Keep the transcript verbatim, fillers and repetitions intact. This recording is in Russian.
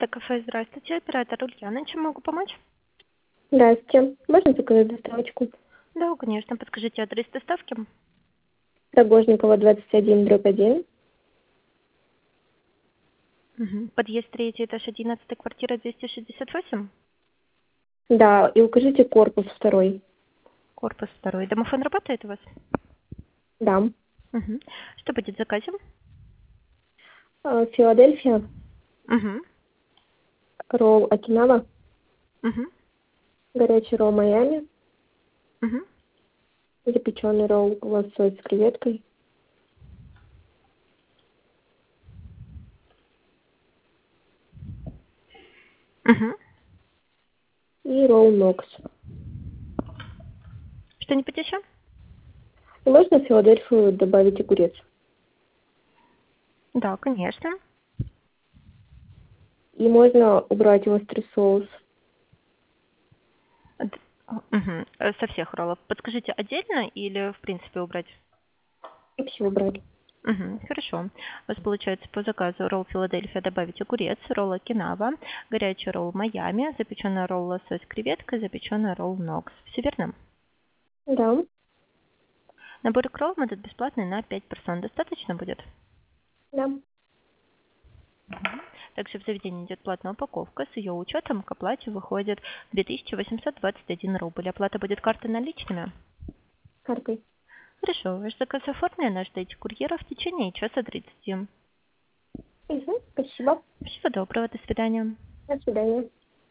Это кафе «Здравствуйте», оператор Ульяна. Чем могу помочь? Здравствуйте. Можно заказать доставочку? Да, конечно. Подскажите адрес доставки. Рогожникова, двадцать один, дробь один. Угу. Подъезд третий, этаж одиннадцатый, квартира двести шестьдесят восемь. Да, и укажите корпус второй. Корпус второй. Домофон работает у вас? Да. Угу. Что будет в заказе? А, Филадельфия, Угу. ролл Окинава, Угу. горячий ролл Майами, Угу. запеченный ролл лосось с креветкой Угу. и ролл Нокс. Что-нибудь еще? И можно в Филадельфию добавить огурец. Да, конечно. И можно убрать острый соус. Угу. Со всех роллов. Подскажите, отдельно или в принципе убрать? И все убрать. Угу, хорошо. У вас получается по заказу ролл Филадельфия добавить огурец, ролл Окинава, горячий ролл Майами, запеченный ролл лосось с креветкой, запеченный ролл Нокс. Все верно? Да. Набор икров будет бесплатный на пять персон. Достаточно будет? Да. Также в заведении идет платная упаковка. С ее учетом к оплате выходит две тысячи восемьсот двадцать один рубль. Оплата будет картой наличными? Картой. Хорошо. Ваш заказ оформлен. Ждите курьера в течение часа тридцати. Угу. Спасибо. Всего доброго. До свидания. До свидания.